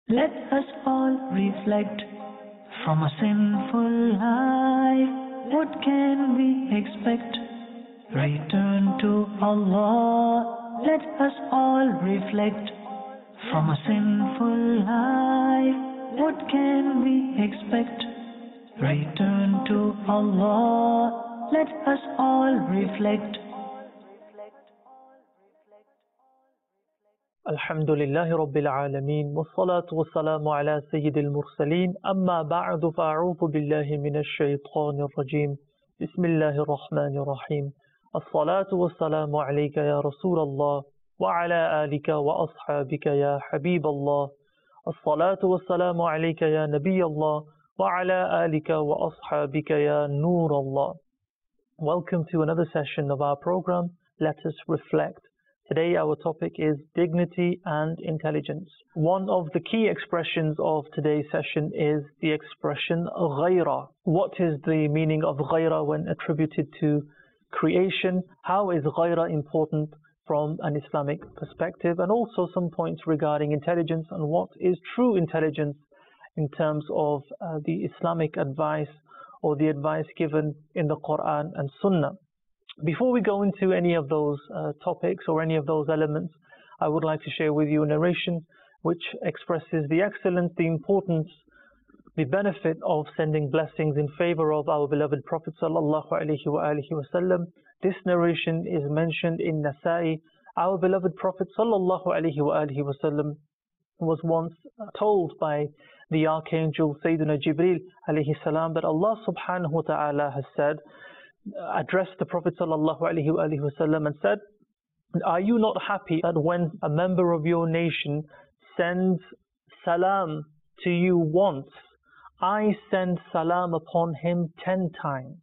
Let us all reflect from a sinful life. What can we expect? Return to Allah. Let us all reflect from a sinful life. What can we expect? Return to Allah. Let us all reflect. الحمد لله رب العالمين والصلاة والسلام على سيد المرسلين أما بعد فأعوذ بالله من الشيطان الرجيم بسم الله الرحمن الرحيم الصلاة والسلام عليك يا رسول الله وعلى آلك وأصحابك يا حبيب الله الصلاة والسلام عليك يا نبي الله وعلى آلك وأصحابك يا نور الله. Welcome to another session of our program. Let us reflect. Today our topic is dignity and intelligence. One of the key expressions of today's session is the expression ghayra. What is the meaning of ghayra when attributed to creation? How is ghayra important from an Islamic perspective? And also some points regarding intelligence and what is true intelligence in terms of the Islamic advice or the advice given in the Quran and Sunnah. Before we go into any of those topics or any of those elements, I would like to share with you a narration which expresses the excellence, the importance, the benefit of sending blessings in favor of our beloved Prophet sallallahu alaihi wasallam. This narration is mentioned in Nasa'i. Our beloved Prophet sallallahu alaihi wasallam was once told by the Archangel Sayyidina Jibreel alayhi salam that Allah subhanahu wa ta'ala has said, addressed the Prophet sallallahu alaihi wasallam and said, are you not happy that when a member of your nation sends salam to you once, I send salam upon him 10 times?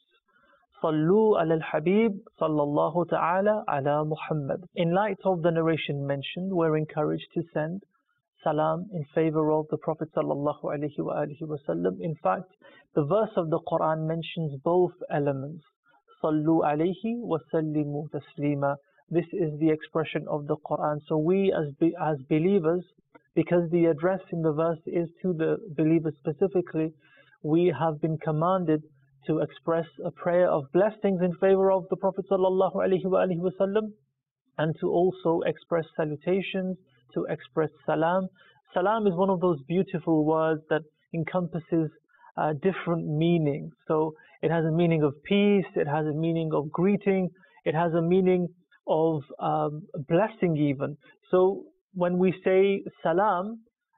Sallu ala al-Habib sallallahu ta'ala ala Muhammad. In light of the narration mentioned, we're encouraged to send salam in favor of the Prophet sallallahu alaihi wasallam. In fact, the verse of the Quran mentions both elements. Sallu alayhi wa sallimu taslima. This is the expression of the Quran. So we as believers, because the address in the verse is to the believers specifically, we have been commanded to express a prayer of blessings in favor of the Prophet sallallahu alaihi wasallam, and to also express salutations, to express salam. Salam is one of those beautiful words that encompasses different meanings. So it has a meaning of peace, it has a meaning of greeting, it has a meaning of blessing even. So when we say salam,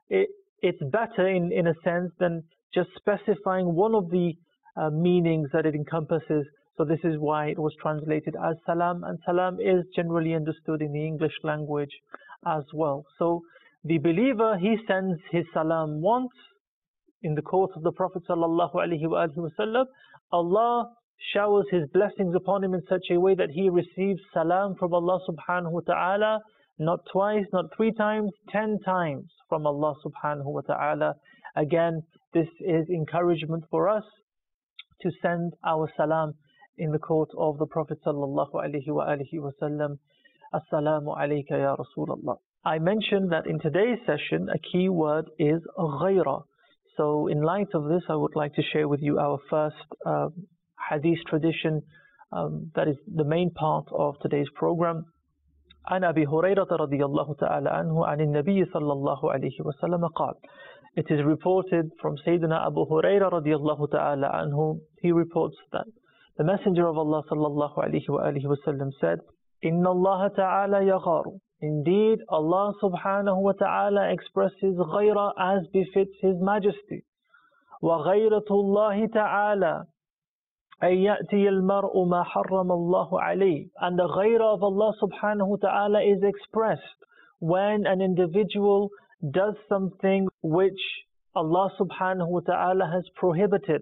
it's better in a sense than just specifying one of the meanings that it encompasses. So this is why it was translated as salam, and salam is generally understood in the English language as well. So the believer, he sends his salam once in the court of the Prophet sallallahu alaihi wasallam. Allah showers His blessings upon him in such a way that he receives salam from Allah subhanahu wa ta'ala, not twice, not 3 times, 10 times from Allah subhanahu wa ta'ala. Again, this is encouragement for us to send our salam in the court of the Prophet sallallahu alaihi wasallam. Assalamu alayka ya Rasulullah. I mentioned that in today's session a key word is ghayra. So in light of this, I would like to share with you our first hadith tradition that is the main part of today's program. عن أبي هريرة رضي الله تعالى عنه عن النبي صلى الله عليه وسلم قال. It is reported from Sayyidina Abu Hurairah رضي الله تعالى عنه. He reports that the Messenger of Allah صلى الله عليه وسلم said, إن الله تعالى يغار. Indeed, Allah subhanahu wa ta'ala expresses ghayra as befits His Majesty. وَغَيْرَةُ اللَّهِ تَعَالَى أَن يَأْتِيَ الْمَرْءُ مَا حَرَّمَ اللَّهُ عَلَيْهِ. And the ghayra of Allah subhanahu wa ta'ala is expressed when an individual does something which Allah subhanahu wa ta'ala has prohibited.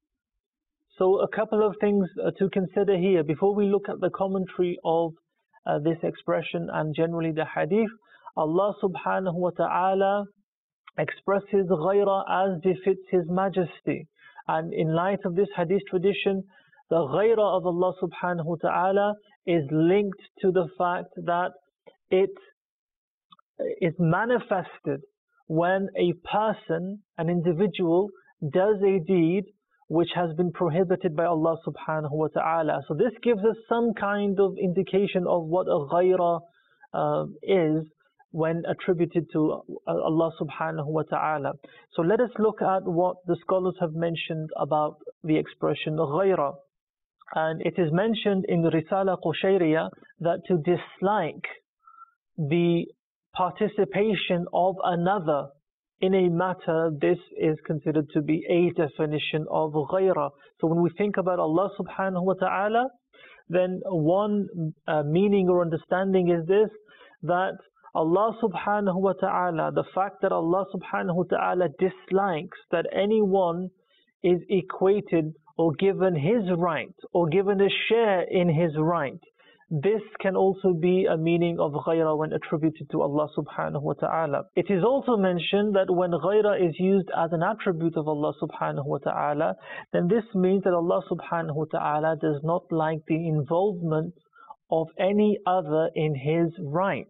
So a couple of things to consider here before we look at the commentary of this expression and generally the hadith. Allah subhanahu wa ta'ala expresses ghayra as befits His Majesty, and in light of this hadith tradition, the ghayra of Allah subhanahu wa ta'ala is linked to the fact that it is manifested when a person, an individual, does a deed which has been prohibited by Allah subhanahu wa ta'ala. So this gives us some kind of indication of what a ghayra is when attributed to Allah subhanahu wa ta'ala. So let us look at what the scholars have mentioned about the expression ghayra. And it is mentioned in the Risala Qushayriya that to dislike the participation of another in a matter, this is considered to be a definition of ghayra. So when we think about Allah subhanahu wa ta'ala, then one meaning or understanding is this, that Allah subhanahu wa ta'ala, the fact that Allah subhanahu wa ta'ala dislikes that anyone is equated or given his right or given a share in his right, this can also be a meaning of ghayra when attributed to Allah subhanahu wa ta'ala. It is also mentioned that when ghayra is used as an attribute of Allah subhanahu wa ta'ala, then this means that Allah subhanahu wa ta'ala does not like the involvement of any other in his right.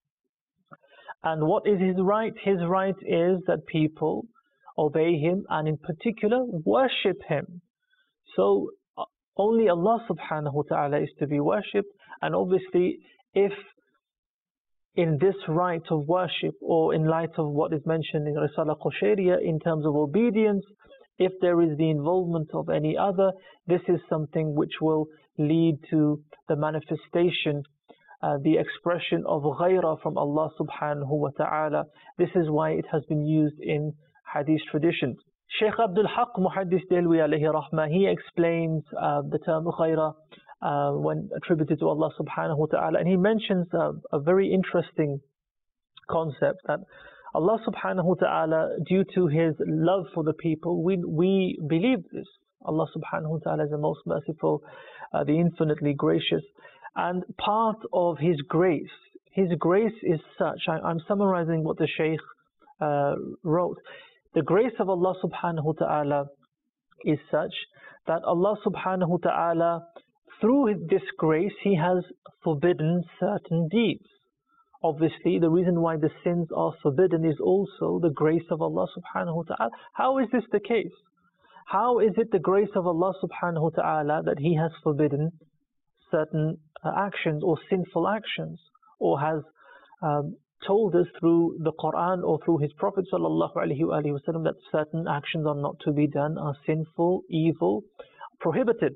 And what is his right? His right is that people obey him and in particular worship him. So only Allah subhanahu wa ta'ala is to be worshipped, and obviously if in this right of worship or in light of what is mentioned in Risala Qushayriya in terms of obedience, if there is the involvement of any other, this is something which will lead to the manifestation, the expression of ghayra from Allah subhanahu wa ta'ala. This is why it has been used in hadith traditions. Shaykh Abdul Haq Muhaddis Dehlwi alayhi rahmah, he explains the term ghayra when attributed to Allah subhanahu wa ta'ala, and he mentions a very interesting concept that Allah subhanahu wa ta'ala, due to his love for the people, we believe this. Allah subhanahu wa ta'ala is the most merciful, the infinitely gracious, and part of his grace is such, I'm summarizing what the Shaykh wrote. The grace of Allah subhanahu wa ta'ala is such that Allah subhanahu wa ta'ala, through this grace, he has forbidden certain deeds. Obviously, the reason why the sins are forbidden is also the grace of Allah subhanahu wa ta'ala. How is this the case? How is it the grace of Allah subhanahu wa ta'ala that he has forbidden certain actions or sinful actions, or has told us through the Quran or through his Prophet sallallahu alaihi wasallam that certain actions are not to be done, are sinful, evil, prohibited?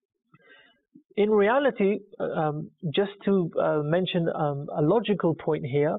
In reality, just to mention a logical point here,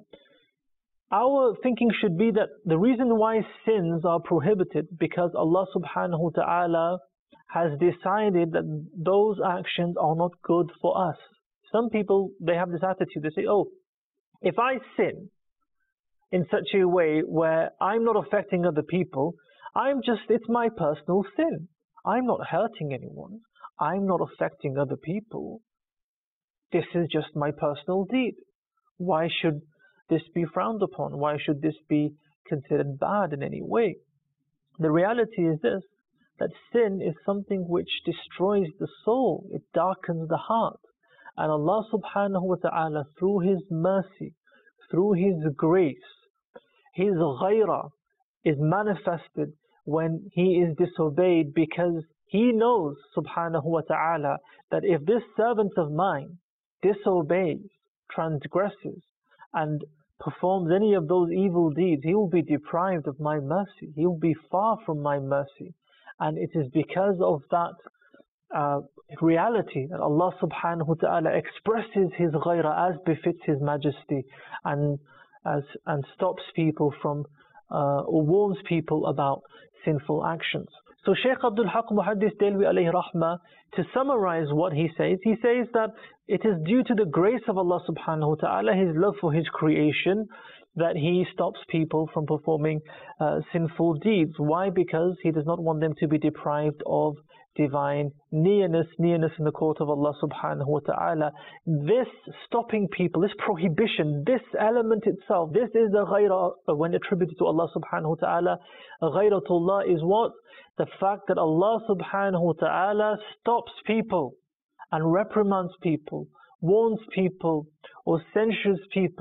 our thinking should be that the reason why sins are prohibited because Allah subhanahu wa ta'ala has decided that those actions are not good for us. Some people, they have this attitude, they say, oh, if I sin in such a way where I'm not affecting other people, it's my personal sin. I'm not hurting anyone. I'm not affecting other people. This is just my personal deed. Why should this be frowned upon? Why should this be considered bad in any way? The reality is this, that sin is something which destroys the soul. It darkens the heart. And Allah subhanahu wa ta'ala, through his mercy, through his grace, his ghayra is manifested when he is disobeyed, because he knows subhanahu wa ta'ala that if this servant of mine disobeys, transgresses, and performs any of those evil deeds, he will be deprived of my mercy. He will be far from my mercy. And it is because of that reality that Allah subhanahu wa ta'ala expresses his ghayra as befits his majesty, and stops people from or warns people about sinful actions. So Shaykh Abdul Haq Muhaddis Dehlwi alayhi rahmah, to summarize what he says that it is due to the grace of Allah subhanahu wa ta'ala, his love for his creation, that he stops people from performing sinful deeds. Why? Because he does not want them to be deprived of divine nearness in the court of Allah subhanahu wa ta'ala. This stopping people, this prohibition, this element itself, this is the ghayra when attributed to Allah subhanahu wa ta'ala. Ghayratullah is what? The fact that Allah subhanahu wa ta'ala stops people and reprimands people, warns people, or censures people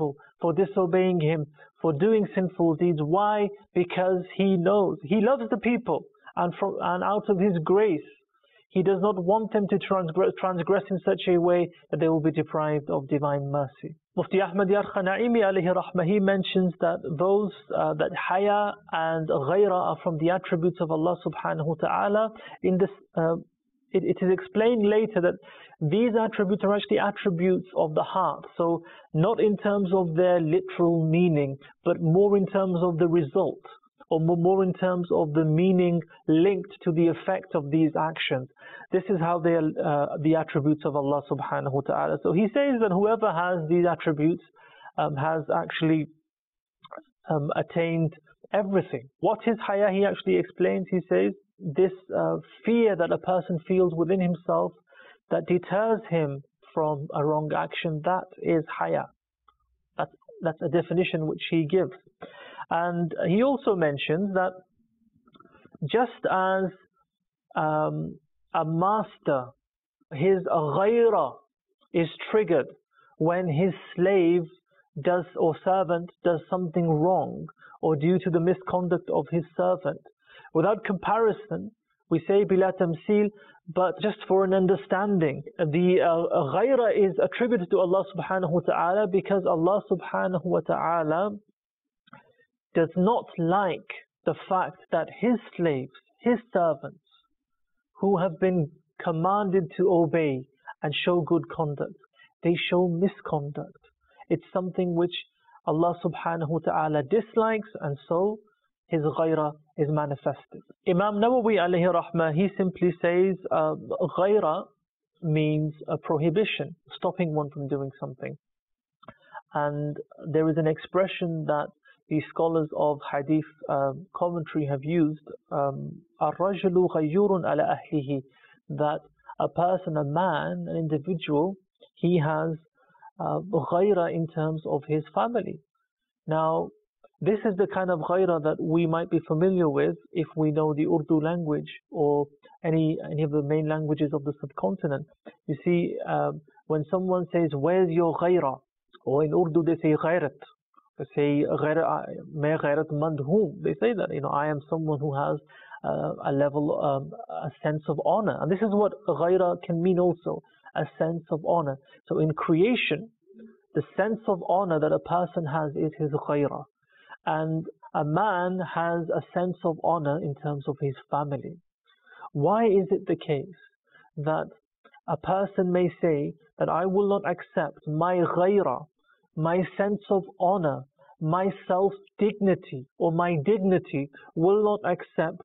for disobeying him, for doing sinful deeds. Why? Because he knows, he loves the people, and out of his grace, he does not want them to transgress in such a way that they will be deprived of divine mercy. Mufti Ahmad Yar Khanaimi alayhi rahmah, he mentions that those that haya and ghayra are from the attributes of Allah subhanahu wa ta'ala. In this, it is explained later that these attributes are actually attributes of the heart. So not in terms of their literal meaning, but more in terms of the result, or more in terms of the meaning linked to the effect of these actions. This is how they are the attributes of Allah subhanahu wa ta'ala. So he says that whoever has these attributes has actually attained everything. What is haya? He actually explains, he says, this fear that a person feels within himself that deters him from a wrong action, that is haya. That's a definition which he gives. And he also mentions that just as a master, his ghayra is triggered when his slave does, or servant does something wrong, or due to the misconduct of his servant. Without comparison, we say bila tamsil, but just for an understanding, the ghayra is attributed to Allah subhanahu wa ta'ala because Allah subhanahu wa ta'ala does not like the fact that his slaves, his servants, who have been commanded to obey and show good conduct, they show misconduct. It's something which Allah subhanahu wa ta'ala dislikes, and so his ghayra is manifested. Imam Nawawi alayhi rahmah, he simply says ghayra means a prohibition, stopping one from doing something. And there is an expression that the scholars of hadith commentary have used, ar-rajulu ghayyurun ala ahlihi, that a person, a man, an individual, he has ghayra in terms of his family. Now, this is the kind of ghayra that we might be familiar with if we know the Urdu language or any of the main languages of the subcontinent. You see, when someone says, "Where's your ghayra?" or in Urdu they say ghayrat. They say, "Main ghayratmand hoon." They say that, I am someone who has a level, a sense of honor. And this is what ghayra can mean also, a sense of honor. So in creation, the sense of honor that a person has is his ghayra. And a man has a sense of honor in terms of his family. Why is it the case that a person may say that I will not accept my ghayra, my sense of honor, my self-dignity, or my dignity will not accept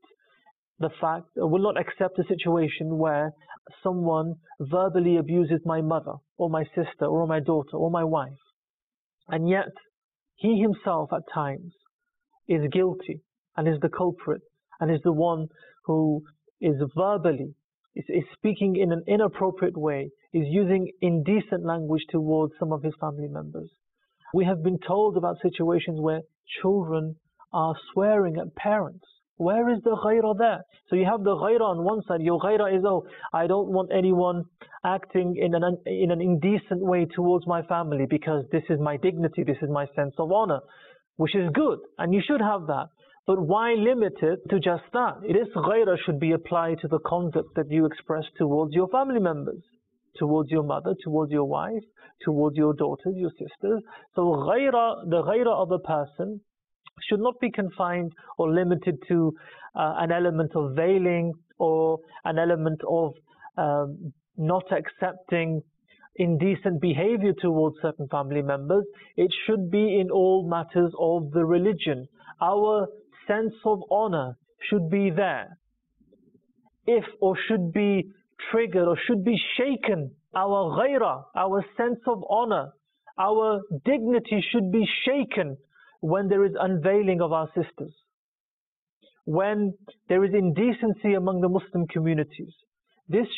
a situation where someone verbally abuses my mother, or my sister, or my daughter, or my wife. And yet, he himself at times is guilty and is the culprit and is the one who is verbally, is speaking in an inappropriate way, is using indecent language towards some of his family members. We have been told about situations where children are swearing at parents. Where is the ghayra there? So you have the ghayra on one side. Your ghayra is, I don't want anyone acting in an indecent way towards my family because this is my dignity, this is my sense of honor, which is good, and you should have that. But why limit it to just that? This ghayra should be applied to the conduct that you express towards your family members, towards your mother, towards your wife, towards your daughters, your sisters. So the ghayra of a person should not be confined or limited to an element of veiling or an element of not accepting indecent behavior towards certain family members. It should be in all matters of the religion. Our sense of honor should be there. If or should be triggered or should be shaken, our ghayra, our sense of honor, our dignity should be shaken when there is unveiling of our sisters, when there is indecency among the Muslim communities. This should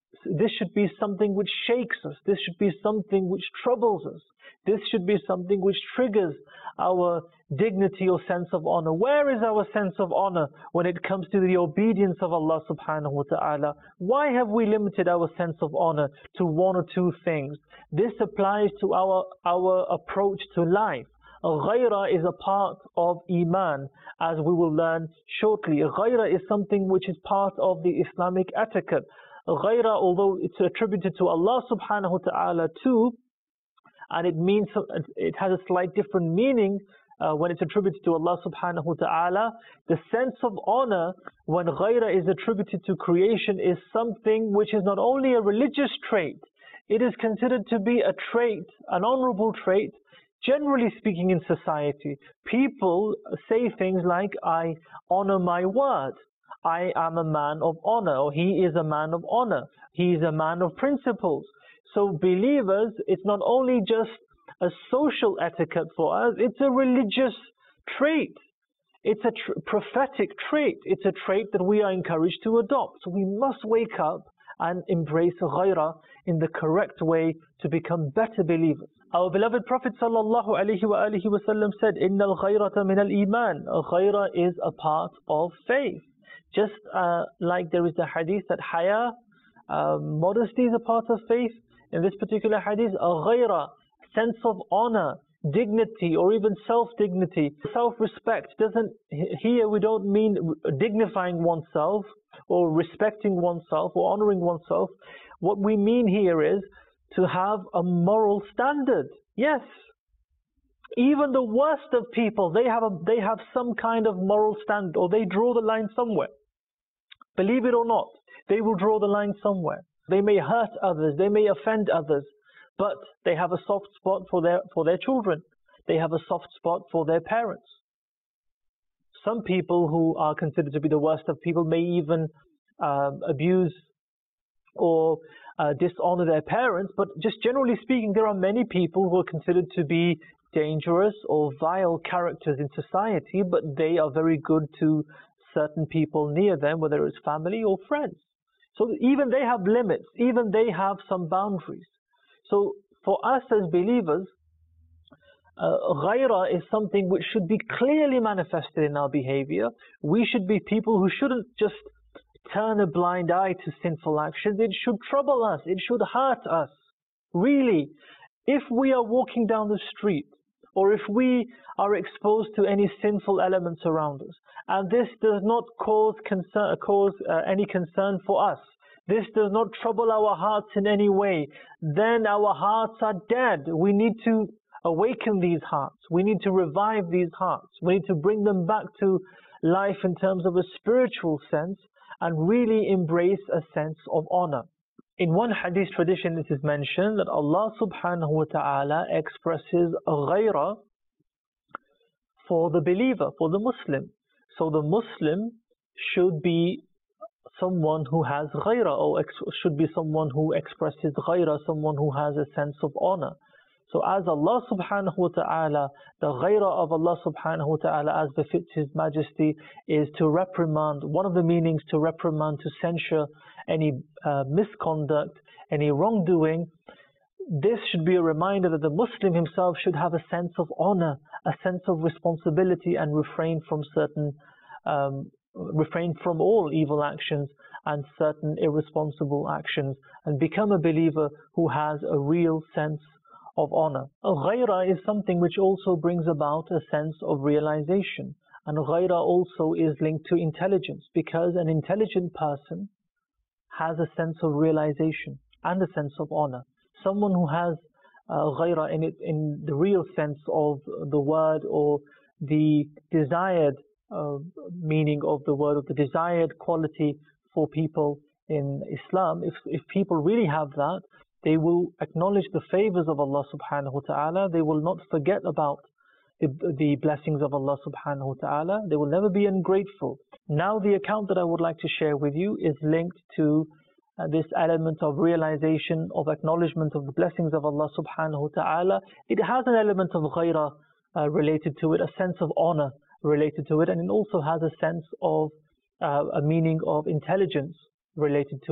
This should be something which shakes us. This should be something which troubles us. This should be something which triggers our dignity or sense of honor. Where is our sense of honor when it comes to the obedience of Allah subhanahu wa ta'ala? Why have we limited our sense of honor to one or two things? This applies to our approach to life. Ghaira is a part of Iman, as we will learn shortly. Ghaira is something which is part of the Islamic etiquette. Ghaira, although it's attributed to Allah subhanahu wa ta'ala too, and it has a slight different meaning when it's attributed to Allah subhanahu wa ta'ala. The sense of honor when ghaira is attributed to creation is something which is not only a religious trait, it is considered to be a trait, an honorable trait, generally speaking in society. People say things like, I honor my word, I am a man of honor, or he is a man of honor, he is a man of principles. So believers, it's not only just a social etiquette for us, it's a religious trait. It's a prophetic trait. It's a trait that we are encouraged to adopt. So we must wake up and embrace ghaira in the correct way to become better believers. Our beloved Prophet sallallahu alaihi wasallam said, "Inna al-ghayrata min al-iman." Ghaira is a part of faith. Just like there is the hadith that haya, modesty is a part of faith. In this particular hadith, ghaira, sense of honor, dignity, or even self-dignity, self-respect doesn't, here we don't mean dignifying oneself or respecting oneself or honoring oneself. What we mean here is to have a moral standard. Yes, even the worst of people, they have some kind of moral standard, or they draw the line somewhere. Believe it or not, they will draw the line somewhere. They may hurt others, they may offend others, but they have a soft spot for their children. They have a soft spot for their parents. Some people who are considered to be the worst of people may even abuse or dishonor their parents, but just generally speaking, there are many people who are considered to be dangerous or vile characters in society, but they are very good to certain people near them, whether it's family or friends. So even they have limits, even they have some boundaries. So for us as believers, ghaira is something which should be clearly manifested in our behavior. We should be people who shouldn't just turn a blind eye to sinful actions. It should trouble us, it should hurt us. Really, if we are walking down the street, or if we are exposed to any sinful elements around us, and this does not cause any concern for us, this does not trouble our hearts in any way, then our hearts are dead. We need to awaken these hearts. We need to revive these hearts. We need to bring them back to life in terms of a spiritual sense and really embrace a sense of honor. In one hadith tradition it is mentioned that Allah subhanahu wa ta'ala expresses a ghaira for the believer, for the Muslim. So the Muslim should be someone who has ghaira, or should be someone who expresses ghaira, someone who has a sense of honor. So as Allah subhanahu wa ta'ala, the ghaira of Allah subhanahu wa ta'ala as befits His Majesty is to reprimand. One of the meanings to reprimand, to censure any misconduct, any wrongdoing. This should be a reminder that the Muslim himself should have a sense of honor, a sense of responsibility, and refrain from all evil actions and certain irresponsible actions, and become a believer who has a real sense of honor. Ghaira is something which also brings about a sense of realization, and ghaira also is linked to intelligence, because an intelligent person has a sense of realization and a sense of honor. Someone who has ghaira in the real sense of the word, or the desired meaning of the word, or the desired quality for people in Islam, if people really have that, they will acknowledge the favors of Allah subhanahu wa ta'ala. They will not forget about the blessings of Allah subhanahu wa ta'ala. They will never be ungrateful. Now the account that I would like to share with you is linked to this element of realization, of acknowledgement of the blessings of Allah subhanahu wa ta'ala. It has an element of ghaira related to it, a sense of honor related to it, and it also has a sense of a meaning of intelligence related to it.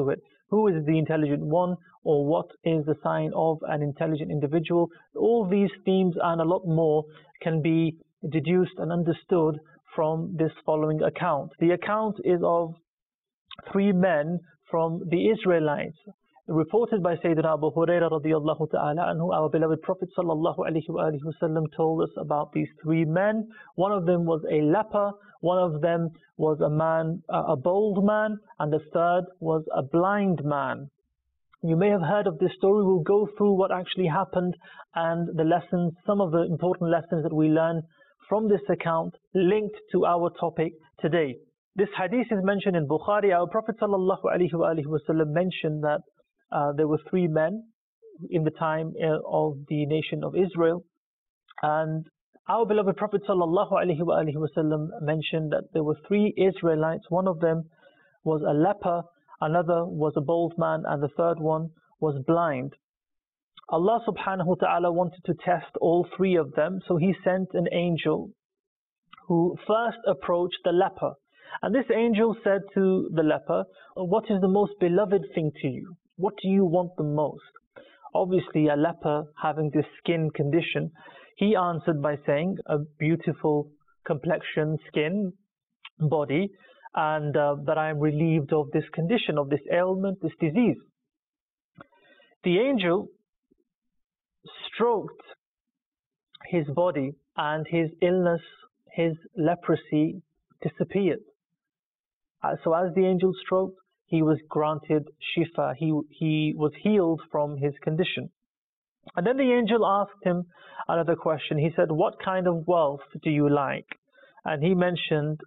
who is the intelligent one, or what is the sign of an intelligent individual. All these themes and a lot more can be deduced and understood from this following account. The account is of three men from the Israelites, reported by Sayyidina Abu Hurairah radiyallahu ta'ala anhu. Our beloved Prophet sallallahu alaihi wasallam told us about these three men. One of them was a leper, one of them was a man, a bold man, and the third was a blind man. You may have heard of this story. We'll go through what actually happened and the lessons, some of the important lessons that we learn from this account linked to our topic today. This hadith is mentioned in Bukhari. Our Prophet sallallahu alaihi wasallam mentioned that there were three men in the time of the nation of Israel, and our beloved Prophet sallallahu alaihi wasallam mentioned that there were three Israelites. One of them was a leper, another was a bald man, and the third one was blind. Allah subhanahu wa ta'ala wanted to test all three of them, so He sent an angel who first approached the leper. And this angel said to the leper, "What is the most beloved thing to you? What do you want the most?" Obviously, a leper having this skin condition, he answered by saying, "A beautiful complexion, skin, body, and that I am relieved of this condition, of this ailment, this disease." The angel stroked his body, and his illness, his leprosy disappeared. So as the angel stroked, he was granted shifa, he was healed from his condition. And then the angel asked him another question. He said, "What kind of wealth do you like?" And he mentioned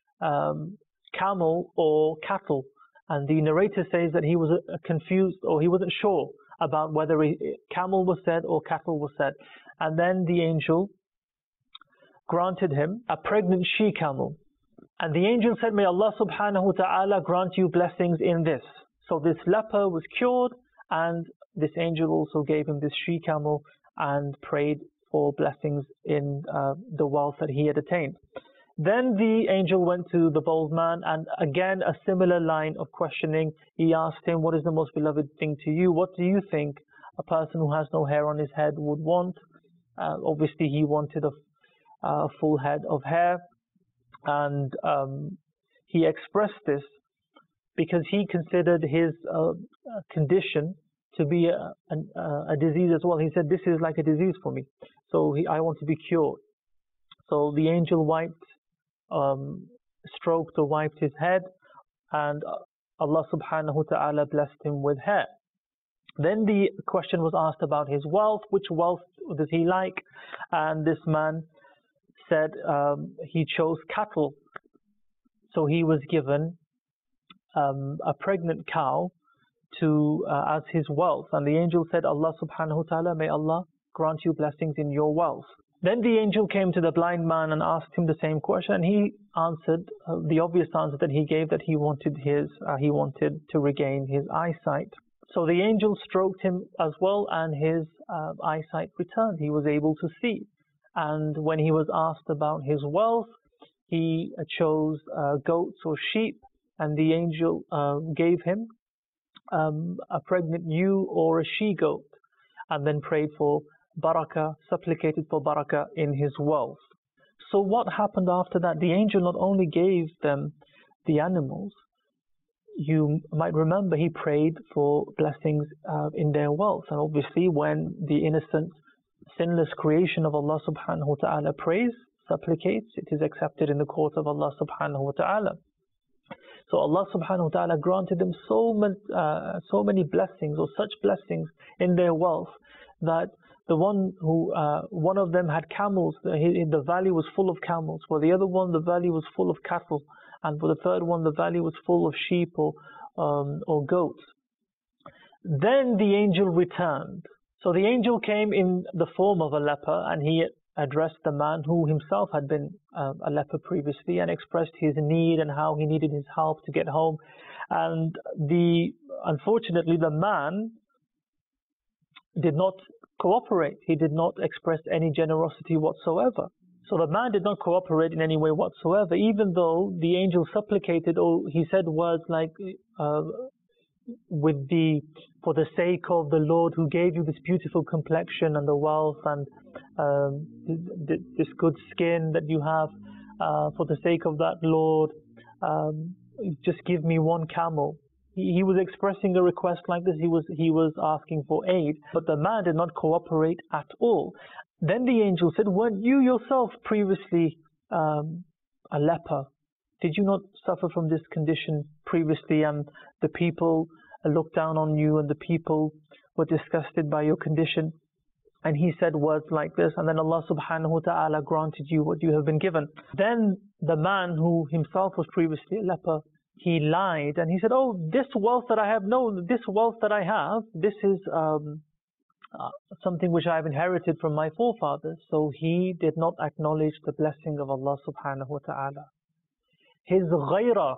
camel or cattle. And the narrator says that he was confused, or he wasn't sure about whether camel was said or cattle was said. And then the angel granted him a pregnant she-camel. And the angel said, "May Allah subhanahu wa ta'ala grant you blessings in this." So this leper was cured, and this angel also gave him this she-camel and prayed for blessings in the wealth that he had attained. Then the angel went to the bald man, and again a similar line of questioning. He asked him, "What is the most beloved thing to you? What do you think a person who has no hair on his head would want?" Obviously he wanted a full head of hair, and he expressed this because he considered his condition to be a disease as well. He said, "This is like a disease for me, so I want to be cured." So the angel stroked or wiped his head, and Allah subhanahu wa ta'ala blessed him with hair. Then the question was asked about his wealth. Which wealth does he like? And this man said he chose cattle. So he was given a pregnant cow as his wealth. And the angel said, "Allah subhanahu wa ta'ala, may Allah grant you blessings in your wealth." Then the angel came to the blind man and asked him the same question. And he answered the obvious answer that he gave, that he wanted to regain his eyesight. So the angel stroked him as well, and his eyesight returned. He was able to see. And when he was asked about his wealth, he chose goats or sheep, and the angel gave him a pregnant ewe or a she-goat, and then prayed for barakah, supplicated for barakah in his wealth. So what happened after that? The angel not only gave them the animals, you might remember he prayed for blessings in their wealth. And obviously when the innocent, sinless creation of Allah subhanahu wa ta'ala prays, supplicates, it is accepted in the court of Allah subhanahu wa ta'ala. So Allah subhanahu wa ta'ala granted them so many blessings, or such blessings in their wealth, that one of them had camels, the valley was full of camels. For the other one, the valley was full of cattle. And for the third one, the valley was full of sheep or goats. Then the angel returned. So the angel came in the form of a leper, and he addressed the man who himself had been a leper previously, and expressed his need and how he needed his help to get home. And unfortunately, the man did not cooperate. He did not express any generosity whatsoever. So the man did not cooperate in any way whatsoever, even though the angel supplicated, or he said words like, for the sake of the Lord who gave you this beautiful complexion and the wealth and this good skin that you have, for the sake of that, Lord, just give me one camel. He was expressing a request like this. He was asking for aid, but the man did not cooperate at all. Then the angel said, weren't you yourself previously a leper? Did you not suffer from this condition previously, and the people looked down on you and the people were disgusted by your condition? And he said words like this, and then Allah subhanahu wa ta'ala granted you what you have been given. Then the man who himself was previously a leper, he lied and he said, oh, this wealth that I have, this is something which I have inherited from my forefathers. So he did not acknowledge the blessing of Allah subhanahu wa ta'ala. His ghayrah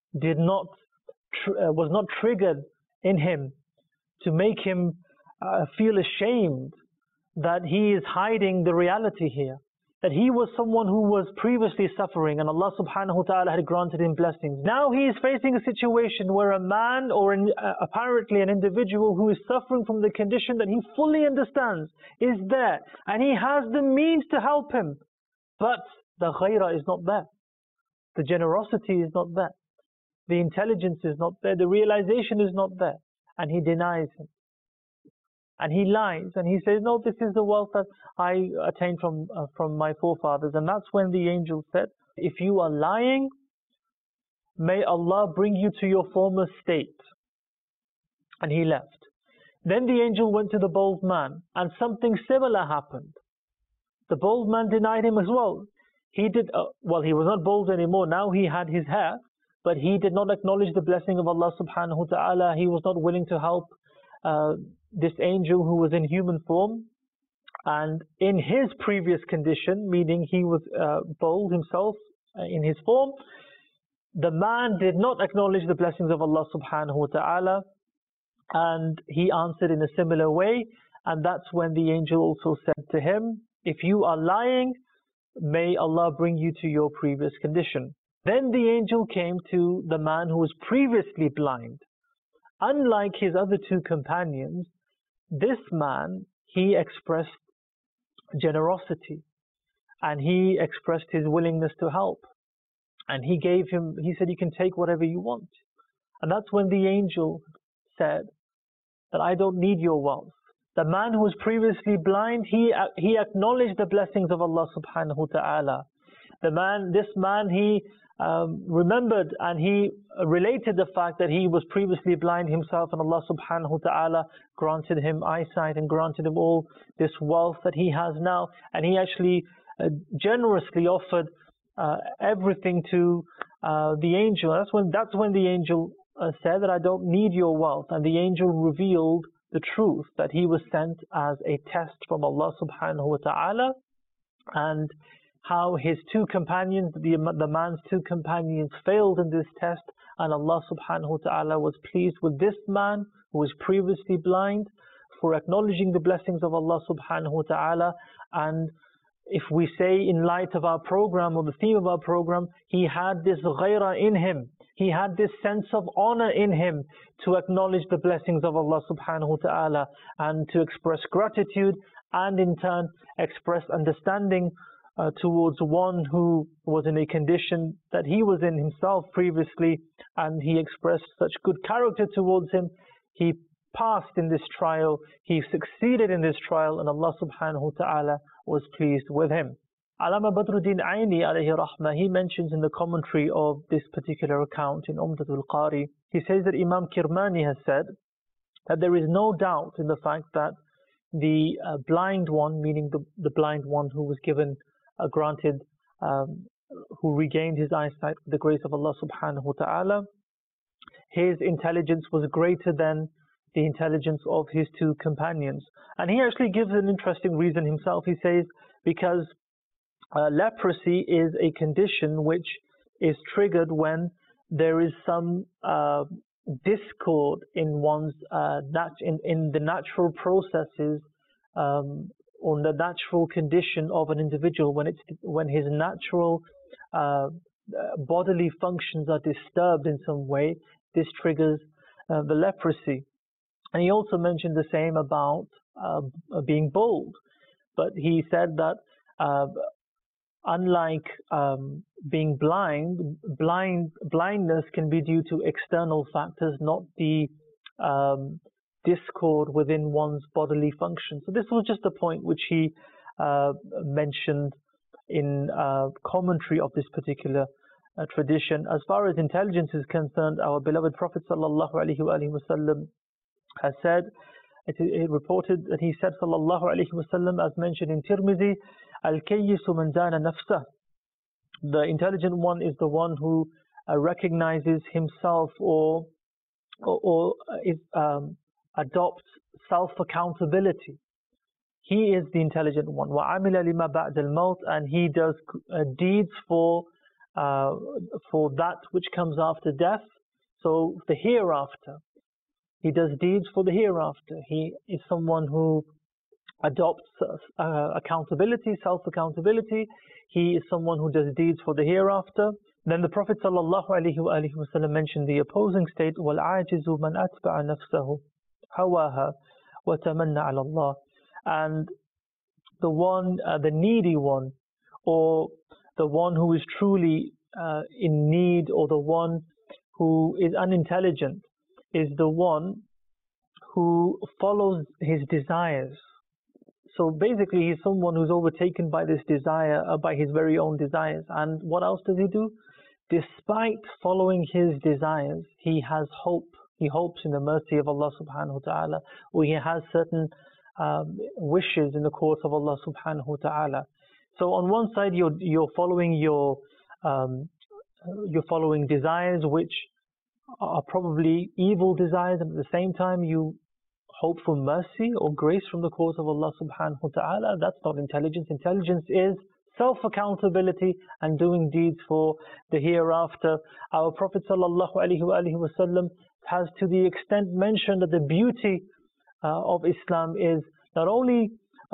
was not triggered in him to make him feel ashamed that he is hiding the reality here, that he was someone who was previously suffering and Allah subhanahu wa ta'ala had granted him blessings. Now he is facing a situation where a man, or apparently an individual who is suffering from the condition that he fully understands is there, and he has the means to help him, but the ghayrah is not there, the generosity is not there, the intelligence is not there, the realization is not there, and he denies him. And he lies and he says, no, this is the wealth that I attained from my forefathers. And that's when the angel said, if you are lying, may Allah bring you to your former state. And he left. Then the angel went to the bald man, and something similar happened. The bald man denied him as well. He was not bald anymore. Now he had his hair, but he did not acknowledge the blessing of Allah subhanahu wa ta'ala. He was not willing to help this angel who was in human form, and in his previous condition, meaning he was bald himself in his form, the man did not acknowledge the blessings of Allah subhanahu wa ta'ala, and he answered in a similar way. And that's when the angel also said to him, if you are lying, may Allah bring you to your previous condition. Then the angel came to the man who was previously blind. Unlike his other two companions, this man, he expressed generosity and he expressed his willingness to help. And he said, you can take whatever you want. And that's when the angel said that I don't need your wealth. The man who was previously blind, he acknowledged the blessings of Allah subhanahu wa ta'ala. This man, he remembered and he related the fact that he was previously blind himself, and Allah subhanahu wa ta'ala granted him eyesight and granted him all this wealth that he has now, and he actually generously offered everything to the angel. That's when the angel said that I don't need your wealth, and the angel revealed the truth that he was sent as a test from Allah subhanahu wa ta'ala, and how his two companions, the man's two companions, failed in this test, and Allah subhanahu wa ta'ala was pleased with this man who was previously blind for acknowledging the blessings of Allah subhanahu wa ta'ala. And if we say in light of our program, or the theme of our program, he had this ghayrah in him, he had this sense of honor in him to acknowledge the blessings of Allah subhanahu wa ta'ala and to express gratitude, and in turn express understanding towards one who was in a condition that he was in himself previously, and he expressed such good character towards him. He passed in this trial, he succeeded in this trial, and Allah subhanahu wa ta'ala was pleased with him. Allama Badruddin Aini alayhi rahmah, he mentions in the commentary of this particular account in Umdatul Qari, he says that Imam Kirmani has said that there is no doubt in the fact that the blind one, meaning the blind one who was given who regained his eyesight with the grace of Allah subhanahu wa ta'ala, his intelligence was greater than the intelligence of his two companions. And he actually gives an interesting reason himself. He says, because leprosy is a condition which is triggered when there is some discord in one's in the natural processes on the natural condition of an individual. When his natural bodily functions are disturbed in some way, this triggers the leprosy. And he also mentioned the same about being bald. But he said that unlike being blindness can be due to external factors, not the discord within one's bodily function. So this was just a point which he mentioned in commentary of this particular tradition. As far as intelligence is concerned, our beloved Prophet sallallahu alaihi wasallam has said, it reported that he said sallallahu alaihi wasallam, as mentioned in Tirmidhi, al-kayyisu man dana nafsah. The intelligent one is the one who recognizes himself or adopts self-accountability. He is the intelligent one. وَعَمِلَ لِمَا بَعْدَ الْمَوْتِ, and he does deeds for that which comes after death. So the hereafter. He does deeds for the hereafter. He is someone who adopts accountability, self-accountability. He is someone who does deeds for the hereafter. Then the Prophet ﷺ mentioned the opposing state, وَالْعَاجِزُ مَنْ أَتْبَعَ نَفْسَهُ هَوَاهَا وَتَمَنَّ عَلَى اللَّهِ. And the one, the needy one, or the one who is truly in need, or the one who is unintelligent, is the one who follows his desires. So basically he's someone who's overtaken by this desire, by his very own desires. And what else does he do? Despite following his desires, he has hope. He hopes in the mercy of Allah subhanahu wa ta'ala, or he has certain wishes in the court of Allah subhanahu wa ta'ala. So on one side you're following you're following desires which are probably evil desires, and at the same time you hope for mercy or grace from the court of Allah subhanahu wa ta'ala. That's not intelligence. Intelligence is self-accountability and doing deeds for the hereafter. Our Prophet sallallahu alaihi wasallam has to the extent mentioned that the beauty of Islam is not only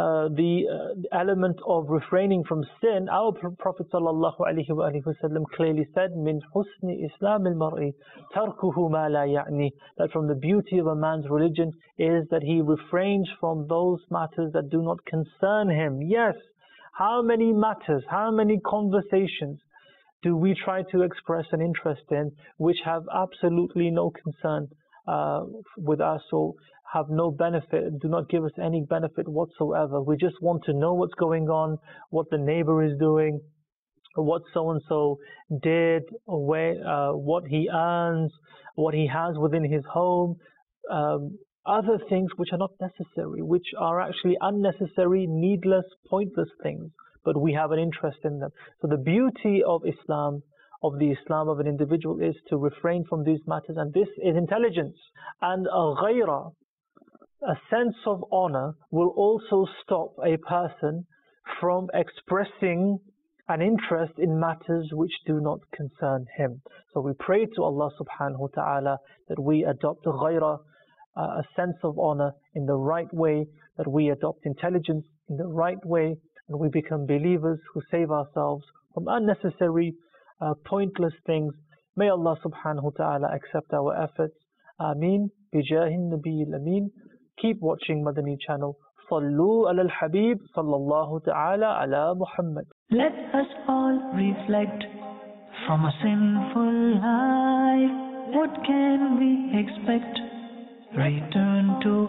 the element of refraining from sin. Our Prophet sallallahu alaihi wasallam clearly said, "Min husni Islam al-mar'i tarkuhu ma la ya'ni." That from the beauty of a man's religion is that he refrains from those matters that do not concern him. Yes, how many matters, how many conversations do we try to express an interest in which have absolutely no concern with us, or have no benefit, do not give us any benefit whatsoever? We just want to know what's going on, what the neighbor is doing, what so-and-so did, or what he earns, what he has within his home, other things which are not necessary, which are actually unnecessary, needless, pointless things, but we have an interest in them. So the beauty of Islam, of the Islam of an individual, is to refrain from these matters, and this is intelligence. And a ghaira, a sense of honor, will also stop a person from expressing an interest in matters which do not concern him. So we pray to Allah subhanahu wa ta'ala that we adopt a ghaira, a sense of honor, in the right way, that we adopt intelligence in the right way, and we become believers who save ourselves from unnecessary, pointless things. May Allah subhanahu wa ta'ala accept our efforts. Ameen. Bijahin Nabiyil Ameen. Keep watching Madani channel. Sallu ala al-Habib sallallahu ta'ala ala Muhammad. Let us all reflect from a sinful life. What can we expect? Return to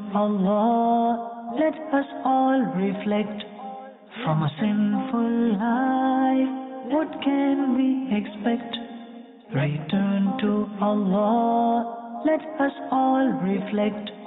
Allah. Let us all reflect from a sinful life. What can we expect? Return to Allah. Let us all reflect